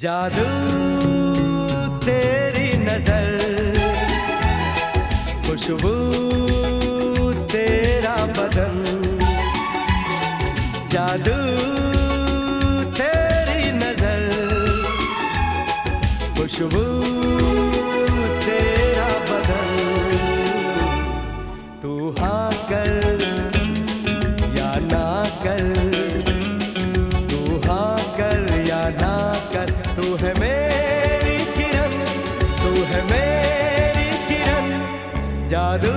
जादू तेरी नजर, खुशबू तेरा बदन, जादू तेरी नजर, खुशबू तेरा बदन। तू हाँ कर या ना कर, तू हाँ कर या ना कर, तू है मेरी किरण, तू है मेरी किरण। जादू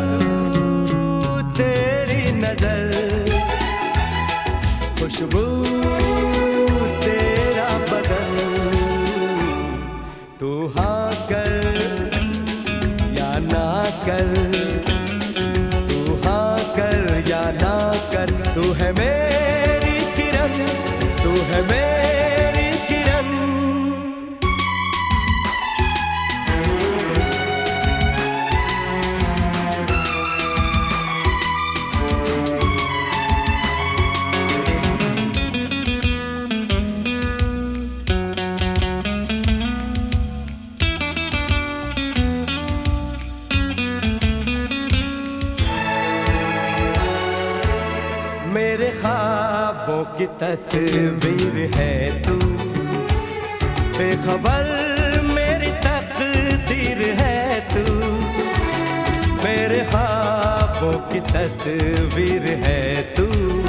तेरी नजर, खुशबू तेरा बदन। तू हाँ कर या ना कर, तू हाँ कर या ना कर, तू है मेरी किरण, तू है मेरी किरण। मेरे ख्वाबों की तस्वीर है तू, बेखबर मेरी तकदीर है तू। मेरे ख्वाबों की तस्वीर है तू,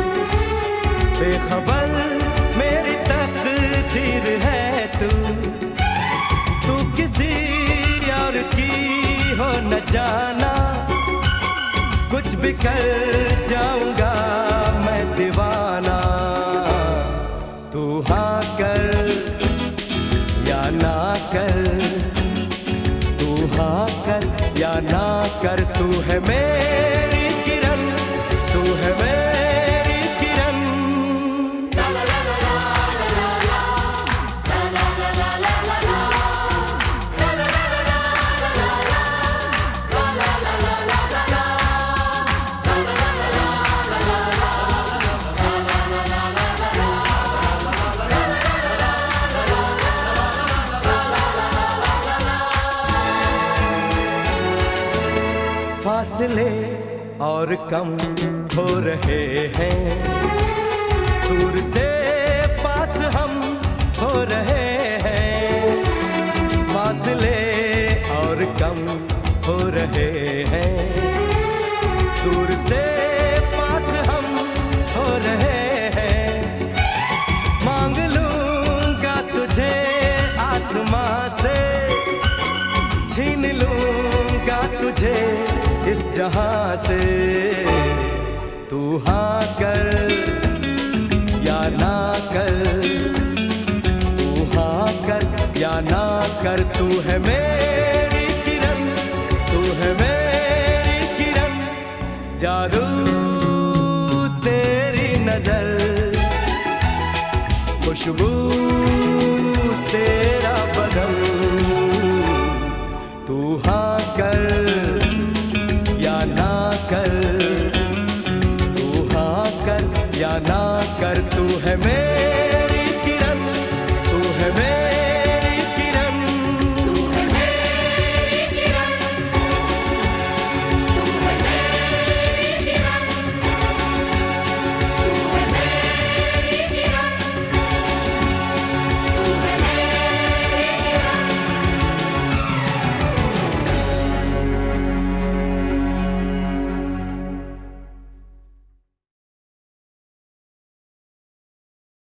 बेखबर मेरी तकदीर है तू। तू किसी और की हो न जाना, कुछ भी कर जाऊंगा मैं दीवाना। तू हाँ कर या ना कर, तू हाँ कर या ना कर, तू है मेरी किरण, तू है मेरी किरण। फासले और कम हो रहे हैं, दूर से पास हम हो रहे हैं। फासले और कम हो रहे हैं, दूर से पास हम हो रहे हैं। मांग लूंगा तुझे आसमां से, छीन लूंगा तुझे इस जहां से। तू हाँ कर या ना कर, तू हाँ कर या ना कर, तू है मेरी किरण, तू है मेरी किरण। जादू तेरी नजर, खुशबू